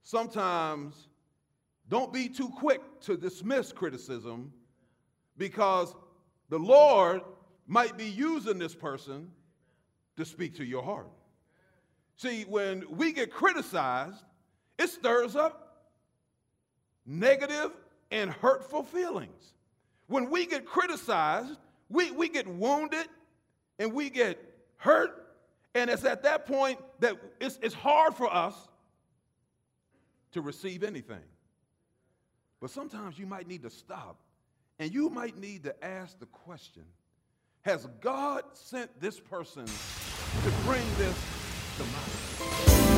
sometimes don't be too quick to dismiss criticism, because the Lord might be using this person to speak to your heart. See, when we get criticized, it stirs up negative and hurtful feelings. When we get criticized, we get wounded and we get hurt, and it's at that point that it's hard for us to receive anything. But sometimes you might need to stop, and you might need to ask the question, has God sent this person to bring this to mind?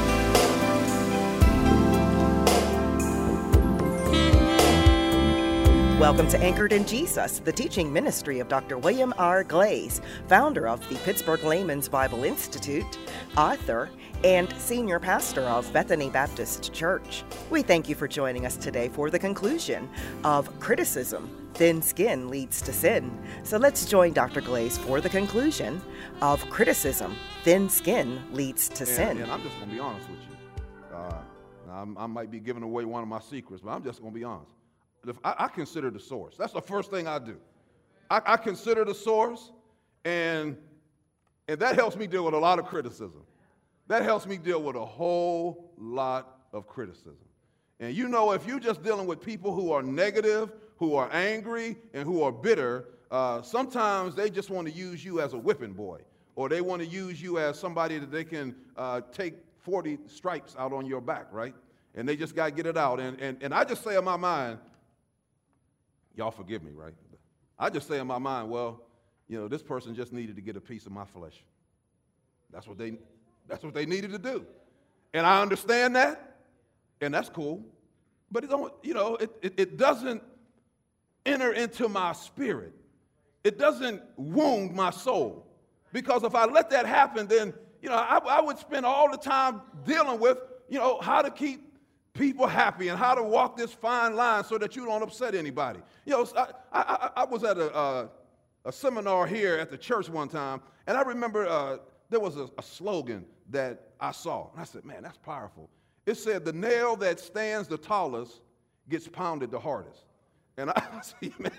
Welcome to Anchored in Jesus, the teaching ministry of Dr. William R. Glaze, founder of the Pittsburgh Layman's Bible Institute, author, and senior pastor of Bethany Baptist Church. We thank you for joining us today for the conclusion of Criticism, Thin Skin Leads to Sin. So let's join Dr. Glaze for the conclusion of Criticism, Thin Skin Leads to Sin. And I'm just going to be honest with you. I might be giving away one of my secrets, but I'm just going to be honest. I consider the source. That's the first thing I do. I consider the source, and that helps me deal with a lot of criticism. That helps me deal with a whole lot of criticism. And you know, if you're just dealing with people who are negative, who are angry, and who are bitter, sometimes they just want to use you as a whipping boy, or they want to use you as somebody that they can take 40 stripes out on your back, right? And they just got to get it out. And I just say in my mind, y'all forgive me, right? I just say in my mind, well, you know, this person just needed to get a piece of my flesh. That's what they needed to do. And I understand that, and that's cool. But it doesn't enter into my spirit. It doesn't wound my soul. Because if I let that happen, then, I would spend all the time dealing with, how to keep people happy and how to walk this fine line so that you don't upset anybody. I was at a seminar here at the church one time, and I remember there was a slogan that I saw, and I said, man, that's powerful. It said, the nail that stands the tallest gets pounded the hardest. And I said, man,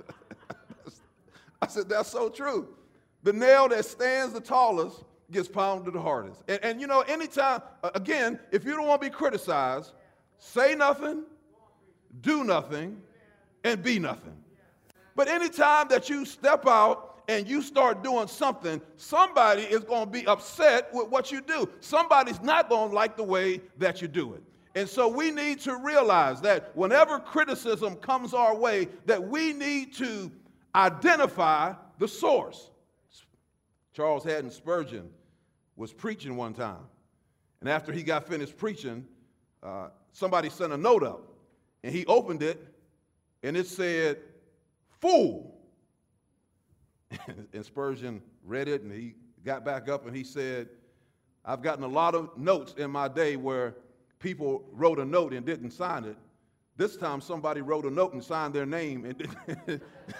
I said, that's so true. The nail that stands the tallest gets pounded the hardest. And anytime, again, if you don't want to be criticized, say nothing, do nothing, and be nothing. But anytime that you step out and you start doing something, somebody is going to be upset with what you do. Somebody's not going to like the way that you do it. And so we need to realize that whenever criticism comes our way, that we need to identify the source. Charles Haddon Spurgeon was preaching one time, and after he got finished preaching, somebody sent a note up, and he opened it, and it said, "Fool." And Spurgeon read it, and he got back up, and he said, I've gotten a lot of notes in my day where people wrote a note and didn't sign it. This time somebody wrote a note and signed their name. And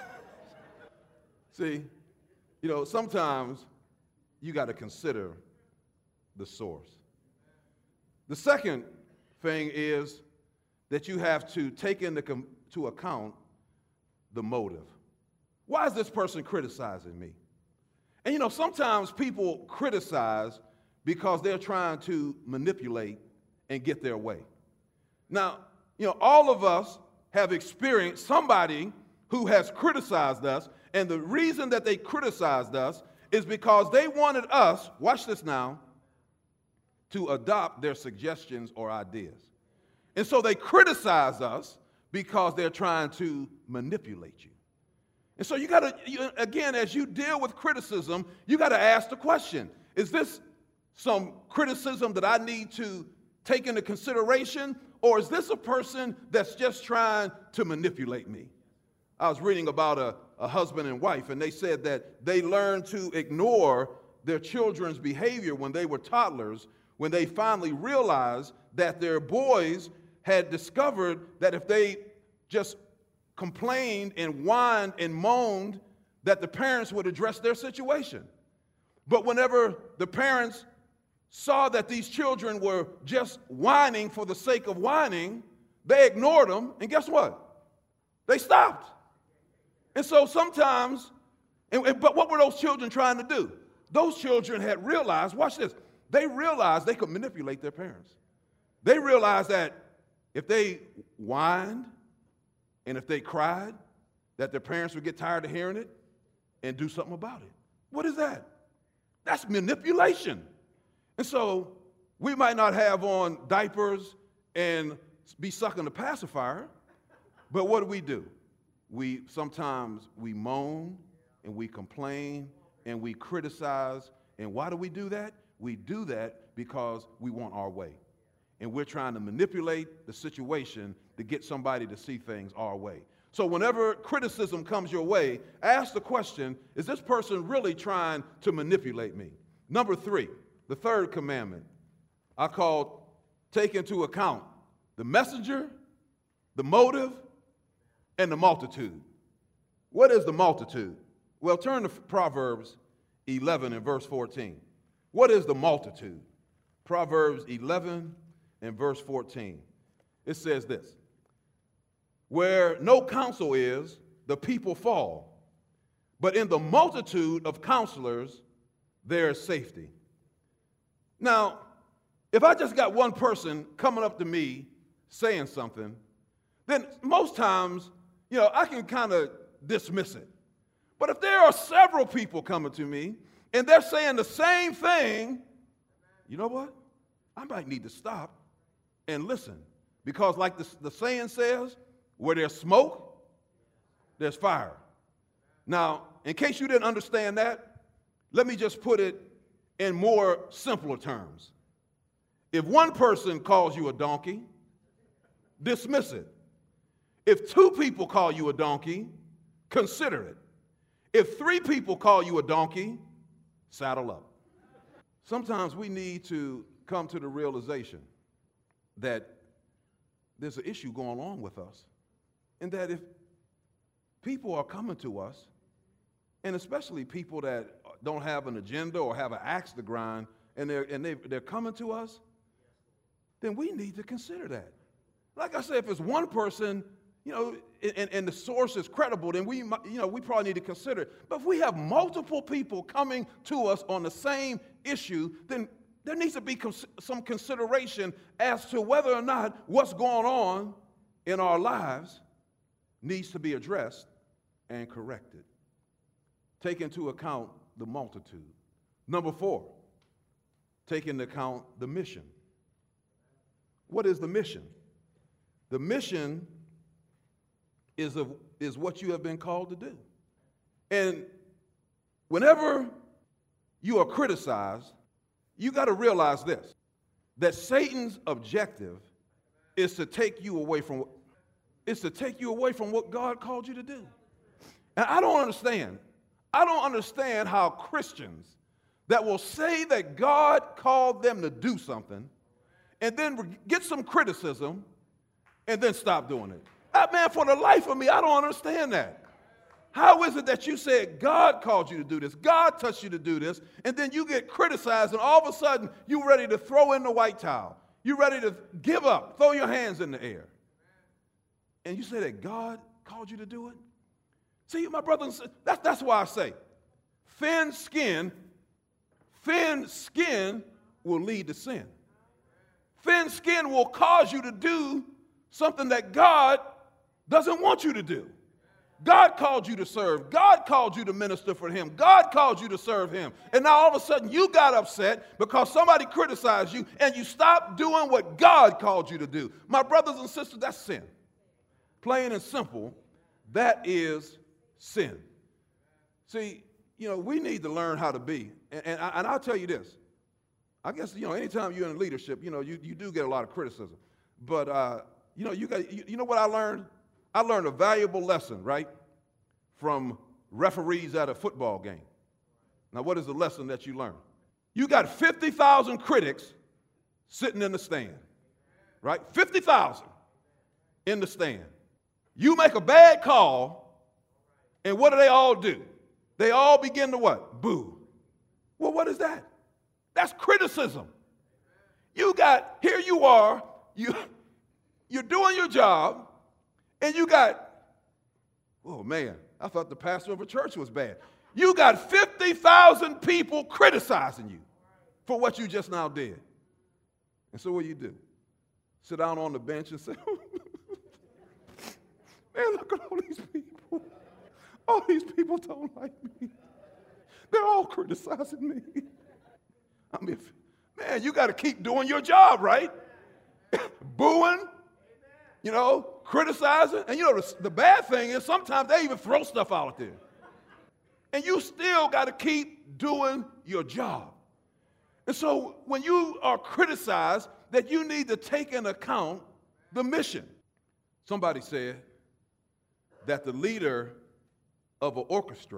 See, sometimes you got to consider the source. The second thing is that you have to take into account the motive. Why is this person criticizing me? And sometimes people criticize because they're trying to manipulate and get their way. Now, all of us have experienced somebody who has criticized us, and the reason that they criticized us is because they wanted us, watch this now, to adopt their suggestions or ideas. And so they criticize us because they're trying to manipulate you. And so you got to, again, as you deal with criticism, you got to ask the question, is this some criticism that I need to take into consideration, or is this a person that's just trying to manipulate me? I was reading about a husband and wife, and they said that they learned to ignore their children's behavior when they were toddlers, when they finally realized that their boys had discovered that if they just complained and whined and moaned, that the parents would address their situation. But whenever the parents saw that these children were just whining for the sake of whining, they ignored them, and guess what? They stopped. And so sometimes, but what were those children trying to do? Those children had realized, watch this, they realized they could manipulate their parents. They realized that if they whined and if they cried, that their parents would get tired of hearing it and do something about it. What is that? That's manipulation. And so we might not have on diapers and be sucking the pacifier, but what do? Sometimes we moan and we complain and we criticize. And why do we do that? We do that because we want our way. And we're trying to manipulate the situation to get somebody to see things our way. So whenever criticism comes your way, ask the question, is this person really trying to manipulate me? Number 3, the third commandment, I call take into account the messenger, the motive, and the multitude. What is the multitude? Well, turn to Proverbs 11 and verse 14. What is the multitude? Proverbs 11 and verse 14. It says this: where no counsel is, the people fall, but in the multitude of counselors, there is safety. Now, if I just got one person coming up to me saying something, then most times, I can kind of dismiss it. But if there are several people coming to me and they're saying the same thing, you know what? I might need to stop and listen. Because like the saying says, where there's smoke, there's fire. Now, in case you didn't understand that, let me just put it in more simpler terms. If one person calls you a donkey, dismiss it. If 2 people call you a donkey, consider it. If 3 people call you a donkey, saddle up. Sometimes we need to come to the realization that there's an issue going on with us, and that if people are coming to us, and especially people that don't have an agenda or have an axe to grind, and they're coming to us, then we need to consider that. Like I said, if it's one person, and the source is credible, then we probably need to consider it. But if we have multiple people coming to us on the same issue, then there needs to be some consideration as to whether or not what's going on in our lives needs to be addressed and corrected. Take into account the multitude. Number 4, take into account the mission. What is the mission? The mission is what you have been called to do. And whenever you are criticized, you got to realize this, that Satan's objective is to take you away from what God called you to do. And I don't understand how Christians that will say that God called them to do something and then get some criticism and then stop doing it. Man, for the life of me, I don't understand that. How is it that you said God called you to do this, God touched you to do this, and then you get criticized and all of a sudden you're ready to throw in the white towel. You're ready to give up, throw your hands in the air. And you say that God called you to do it? See, my brother and sister, that's why I say, thin skin will lead to sin. Thin skin will cause you to do something that God doesn't want you to do. God called you to serve. God called you to minister for Him. God called you to serve Him. And now all of a sudden you got upset because somebody criticized you and you stopped doing what God called you to do. My brothers and sisters, that's sin. Plain and simple, that is sin. See, we need to learn how to be. And I'll tell you this. I guess, anytime you're in leadership, you do get a lot of criticism. But, you know what I learned? I learned a valuable lesson, right, from referees at a football game. Now, what is the lesson that you learn? You got 50,000 critics sitting in the stand, right? 50,000 in the stand. You make a bad call, and what do they all do? They all begin to what? Boo. Well, what is that? That's criticism. Here you are, you're doing your job, and you got, oh man, I thought the pastor of a church was bad. You got 50,000 people criticizing you for what you just now did. And so what do? Sit down on the bench and say, man, look at all these people. All these people don't like me. They're all criticizing me. I mean, man, you got to keep doing your job, right? Booing, criticizing. And the bad thing is sometimes they even throw stuff out there. And you still got to keep doing your job. And so when you are criticized, that you need to take into account the mission. Somebody said that the leader of an orchestra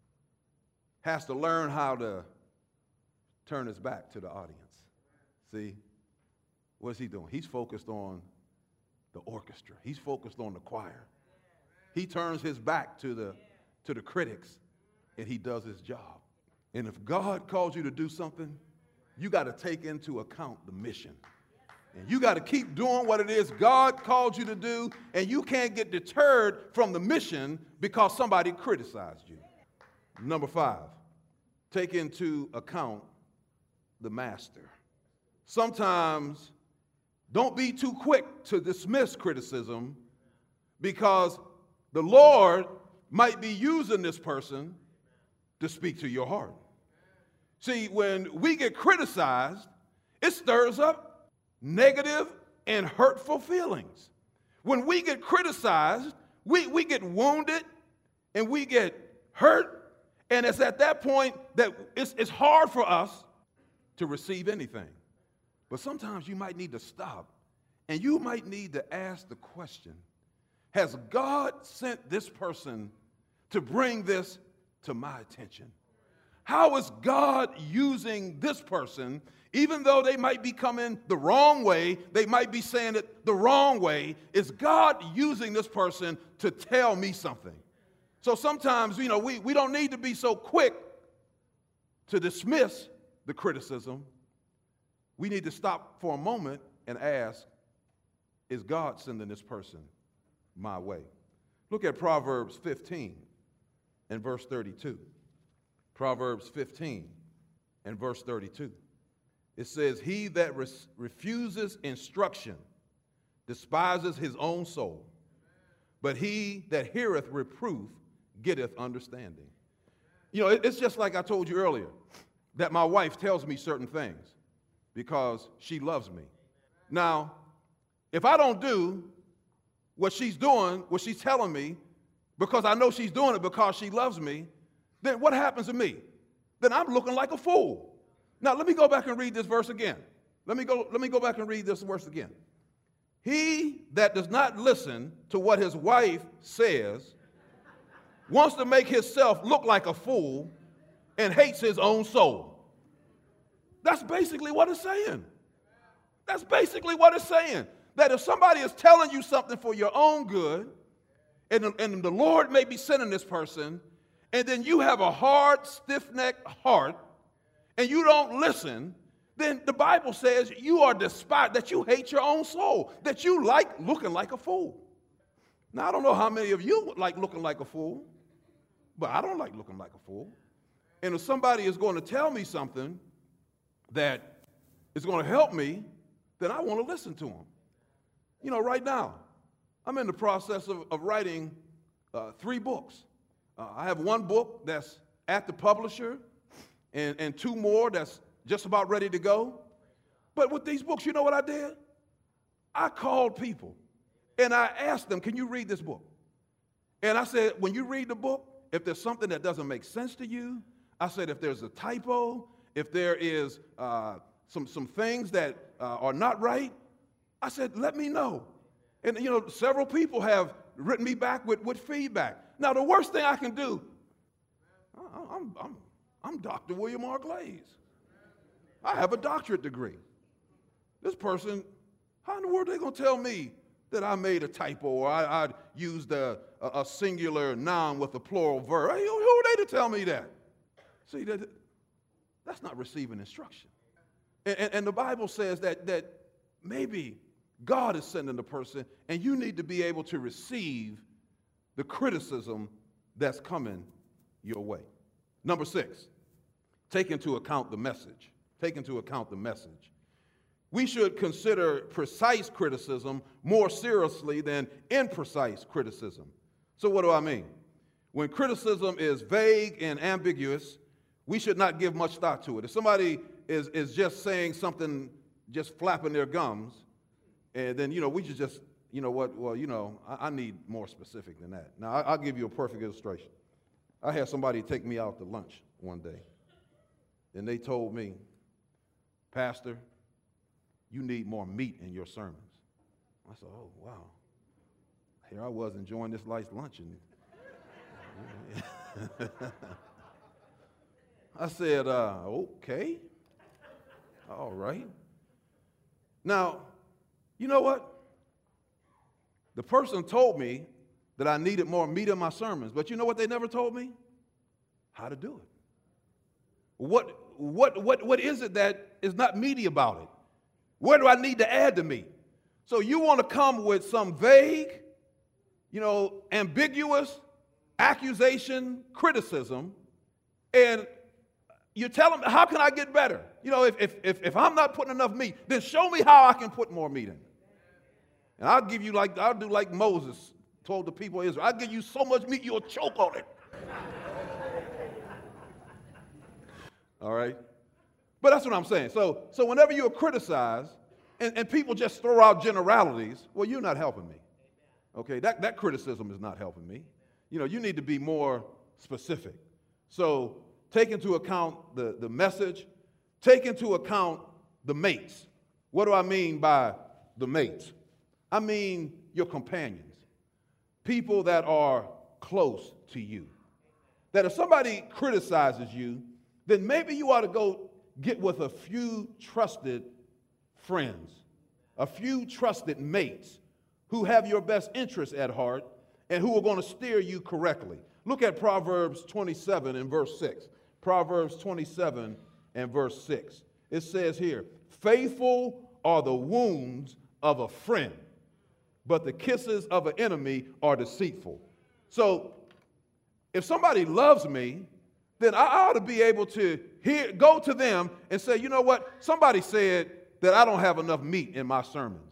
has to learn how to turn his back to the audience. See, what's he doing? He's focused on the orchestra. He's focused on the choir. He turns his back to the critics, and he does his job. And if God calls you to do something, you got to take into account the mission. And you got to keep doing what it is God called you to do, and you can't get deterred from the mission because somebody criticized you. Number 5, take into account the master. Sometimes don't be too quick to dismiss criticism because the Lord might be using this person to speak to your heart. See, when we get criticized, it stirs up negative and hurtful feelings. When we get criticized, we get wounded and we get hurt, and it's at that point that it's hard for us to receive anything. But sometimes you might need to stop and you might need to ask the question, has God sent this person to bring this to my attention? How is God using this person, even though they might be coming the wrong way, they might be saying it the wrong way? Is God using this person to tell me something? So sometimes, we don't need to be so quick to dismiss the criticism. We need to stop for a moment and ask, is God sending this person my way? Look at Proverbs 15 and verse 32. Proverbs 15 and verse 32. It says, he that refuses instruction despises his own soul, but he that heareth reproof getteth understanding. It's just like I told you earlier, that my wife tells me certain things because she loves me. Now, if I don't do what she's doing, what she's telling me, because I know she's doing it because she loves me, then what happens to me? Then I'm looking like a fool. Now, let me go back and read this verse again. Let me go back and read this verse again. He that does not listen to what his wife says wants to make himself look like a fool and hates his own soul. That's basically what it's saying. That's basically what it's saying. That if somebody is telling you something for your own good, and the Lord may be sending this person, and then you have a hard, stiff-necked heart, and you don't listen, then the Bible says you are despised, that you hate your own soul, that you like looking like a fool. Now, I don't know how many of you like looking like a fool, but I don't like looking like a fool. And if somebody is going to tell me something that is going to help me, then I want to listen to them. Right now, I'm in the process of writing 3 books. I have 1 book that's at the publisher and 2 more that's just about ready to go. But with these books, you know what I did? I called people and I asked them, can you read this book? And I said, when you read the book, if there's something that doesn't make sense to you, I said, if there's a typo, if there is some things that are not right, I said, let me know. And, several people have written me back with feedback. Now, the worst thing I can do, I'm Dr. William R. Glaze. I have a doctorate degree. This person, how in the world are they going to tell me that I made a typo or I used a singular noun with a plural verb? Who are they to tell me that? See, that's not receiving instruction. And the Bible says that maybe God is sending the person, and you need to be able to receive the criticism that's coming your way. Number 6, take into account the message. Take into account the message. We should consider precise criticism more seriously than imprecise criticism. So what do I mean? When criticism is vague and ambiguous, we should not give much thought to it. If somebody is just saying something, just flapping their gums, and then, we should just, I need more specific than that. Now, I'll give you a perfect illustration. I had somebody take me out to lunch one day, and they told me, Pastor, you need more meat in your sermons. I said, oh, wow. Here I was enjoying this nice lunch, and I said, okay, all right. Now, you know what? The person told me that I needed more meat in my sermons, but you know what they never told me? How to do it. What is it that is not meaty about it? Where do I need to add the meat? So you want to come with some vague, ambiguous accusation, criticism, and you tell them, how can I get better? If I'm not putting enough meat, then show me how I can put more meat in it. And I'll do like Moses told the people of Israel, I'll give you so much meat you'll choke on it. All right? But that's what I'm saying. So whenever you're criticized and people just throw out generalities, well, you're not helping me. Okay? That criticism is not helping me. You need to be more specific. So take into account the message. Take into account the mates. What do I mean by the mates? I mean your companions, people that are close to you. That if somebody criticizes you, then maybe you ought to go get with a few trusted friends, a few trusted mates who have your best interests at heart and who are going to steer you correctly. Look at Proverbs 27 and verse 6. Proverbs 27 and verse 6. It says here, faithful are the wounds of a friend, but the kisses of an enemy are deceitful. So if somebody loves me, then I ought to be able to go to them and say, you know what? Somebody said that I don't have enough meat in my sermons.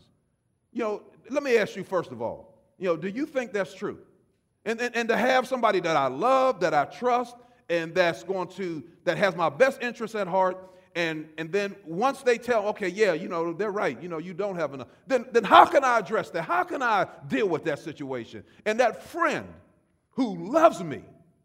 Let me ask you first of all, do you think that's true? And to have somebody that I love, that I trust, and that has my best interests at heart, and then once they tell, okay, yeah, they're right, you don't have enough, then how can I address that? How can I deal with that situation? And that friend who loves me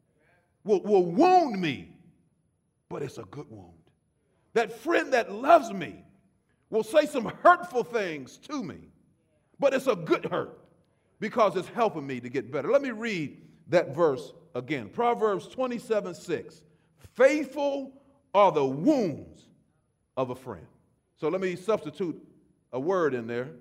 will wound me, but it's a good wound. That friend that loves me will say some hurtful things to me, but it's a good hurt because it's helping me to get better. Let me read that verse again. Proverbs 27:6. Faithful are the wounds of a friend. So let me substitute a word in there.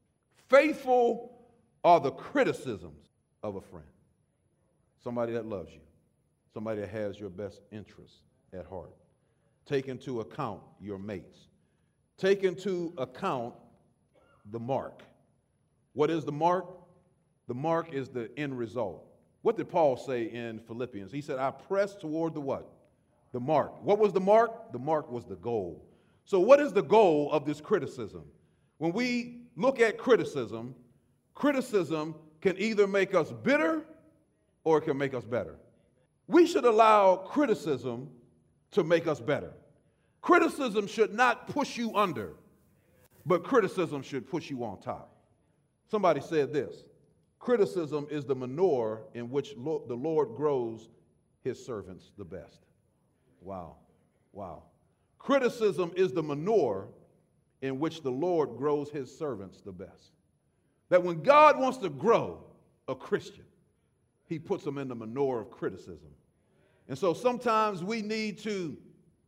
Faithful are the criticisms of a friend. Somebody that loves you. Somebody that has your best interests at heart. Take into account your mates. Take into account the mark. What is the mark? The mark is the end result. What did Paul say in Philippians? He said, I press toward the what? The mark. What was the mark? The mark was the goal. So what is the goal of this criticism? When we look at criticism, criticism can either make us bitter or it can make us better. We should allow criticism to make us better. Criticism should not push you under, but criticism should push you on top. Somebody said this, criticism is the manure in which the Lord grows his servants the best. Wow, wow. Criticism is the manure in which the Lord grows his servants the best. That when God wants to grow a Christian, he puts them in the manure of criticism. And so sometimes we need to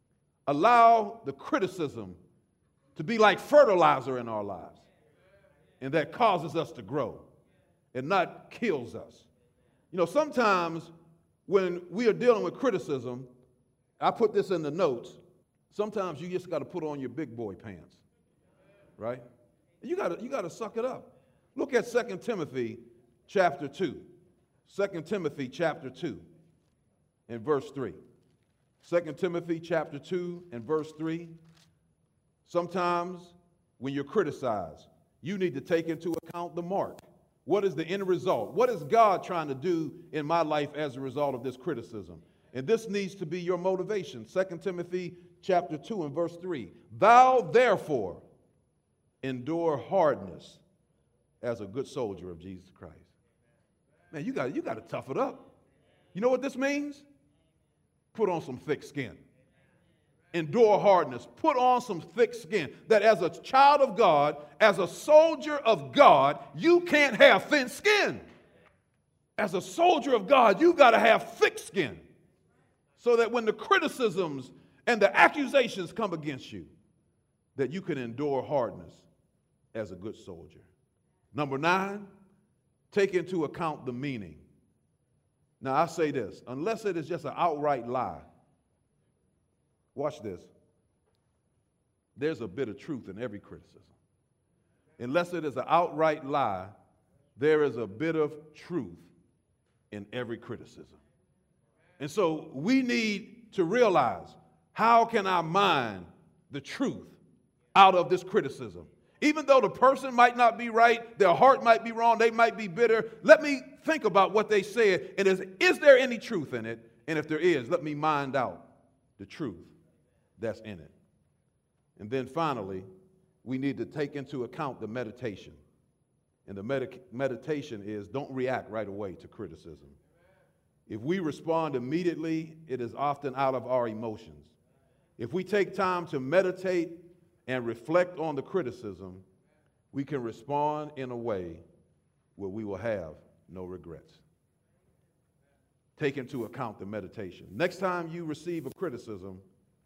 allow the criticism to be like fertilizer in our lives. And that causes us to grow and not kills us. Sometimes when we are dealing with criticism, I put this in the notes, Sometimes you just got to put on your big boy pants, right? You got to suck it up. Look at 2 Timothy chapter 2. 2 Timothy chapter 2 and verse 3. 2 Timothy chapter 2 and verse 3. Sometimes when you're criticized, you need to take into account the mark. What is the end result? What is God trying to do in my life as a result of this criticism? And this needs to be your motivation. 2 Timothy chapter 2 and verse 3. Thou therefore endure hardness as a good soldier of Jesus Christ. Man, you got to tough it up. You know what this means? Put on some thick skin. Endure hardness. Put on some thick skin. That as a child of God, as a soldier of God, you can't have thin skin. As a soldier of God, you got to have thick skin. So that when the criticisms and the accusations come against you, that you can endure hardness as a good soldier. Number 9, take into account the meaning. Now, I say this, unless it is just an outright lie, watch this, there's a bit of truth in every criticism. Unless it is an outright lie, there is a bit of truth in every criticism. And so we need to realize, how can I mine the truth out of this criticism? Even though the person might not be right, their heart might be wrong, they might be bitter, let me think about what they said, and is there any truth in it? And if there is, let me mine out the truth that's in it. And then finally, we need to take into account the meditation. And the meditation is, don't react right away to criticism. If we respond immediately, it is often out of our emotions. If we take time to meditate and reflect on the criticism, we can respond in a way where we will have no regrets. Take into account the meditation. Next time you receive a criticism,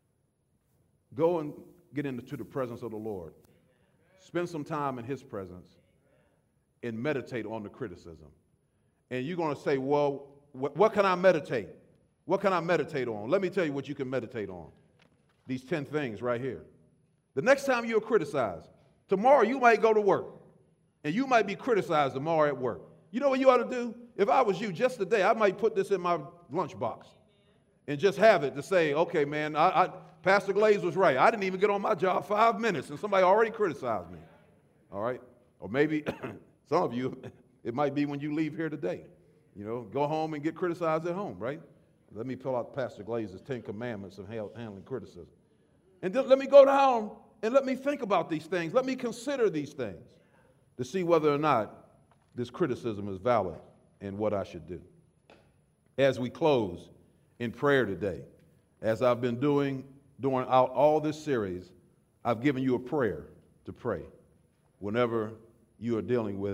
go and get into the presence of the Lord. Spend some time in His presence and meditate on the criticism. And you're going to say, well, what can I meditate? What can I meditate on? Let me tell you what you can meditate on. These 10 things right here. The next time you're criticized, tomorrow you might go to work, and you might be criticized tomorrow at work. You know what you ought to do? If I was you, just today, I might put this in my lunchbox and just have it to say, okay, man, Pastor Glaze was right. I didn't even get on my job 5 minutes, and somebody already criticized me. All right? Or maybe some of you, it might be when you leave here today. You know, go home and get criticized at home, right? Let me pull out Pastor Glaze's 10 commandments of handling criticism. And then let me go down and let me think about these things. Let me consider these things to see whether or not this criticism is valid and what I should do. As we close in prayer today, as I've been doing during all this series, I've given you a prayer to pray whenever you are dealing with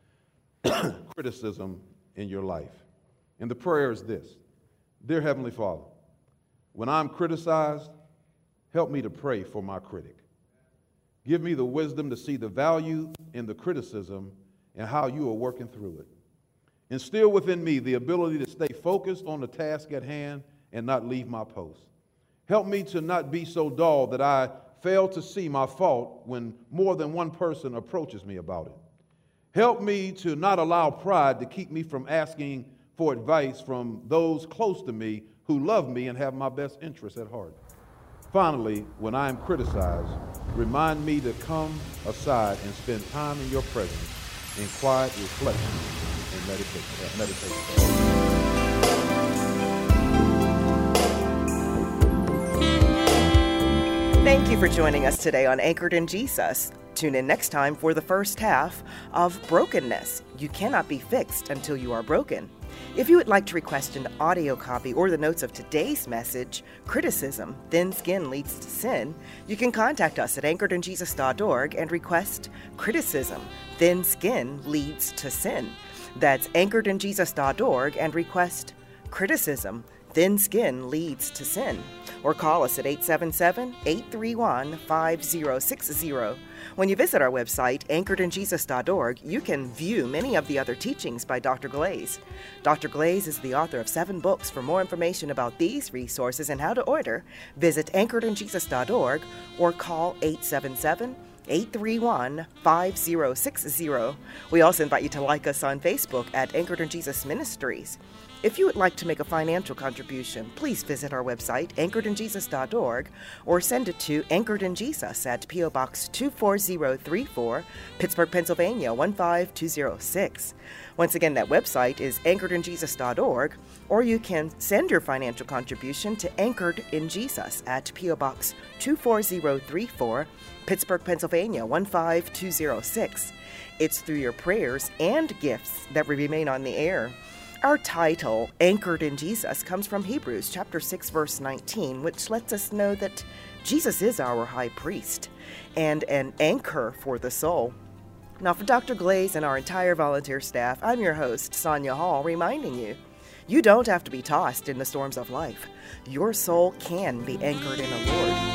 criticism in your life. And the prayer is this: Dear Heavenly Father, when I'm criticized, help me to pray for my critic. Give me the wisdom to see the value in the criticism and how you are working through it. Instill within me the ability to stay focused on the task at hand and not leave my post. Help me to not be so dull that I fail to see my fault when more than one person approaches me about it. Help me to not allow pride to keep me from asking for advice from those close to me who love me and have my best interests at heart. Finally, when I am criticized, remind me to come aside and spend time in your presence in quiet reflection and meditation. Thank you for joining us today on Anchored in Jesus. Tune in next time for the first half of Brokenness. You cannot be fixed until you are broken. If you would like to request an audio copy or the notes of today's message, Criticism, Thin Skin Leads to Sin, you can contact us at anchoredinjesus.org and request Criticism, Thin Skin Leads to Sin. That's anchoredinjesus.org and request Criticism, Thin Skin Leads to Sin. Or call us at 877-831-5060. When you visit our website, anchoredinjesus.org, you can view many of the other teachings by Dr. Glaze. Dr. Glaze is the author of 7 books. For more information about these resources and how to order, visit anchoredinjesus.org or call 877-831-5060. We also invite you to like us on Facebook at Anchored in Jesus Ministries. If you would like to make a financial contribution, please visit our website, anchoredinjesus.org, or send it to Anchored in Jesus at P.O. Box 24034, Pittsburgh, Pennsylvania 15206. Once again, that website is anchoredinjesus.org, or you can send your financial contribution to Anchored in Jesus at P.O. Box 24034, Pittsburgh, Pennsylvania 15206. It's through your prayers and gifts that we remain on the air. Our title, Anchored in Jesus, comes from Hebrews chapter 6, verse 19, which lets us know that Jesus is our high priest and an anchor for the soul. Now, for Dr. Glaze and our entire volunteer staff, I'm your host, Sonia Hall, reminding you, you don't have to be tossed in the storms of life. Your soul can be anchored in the Lord.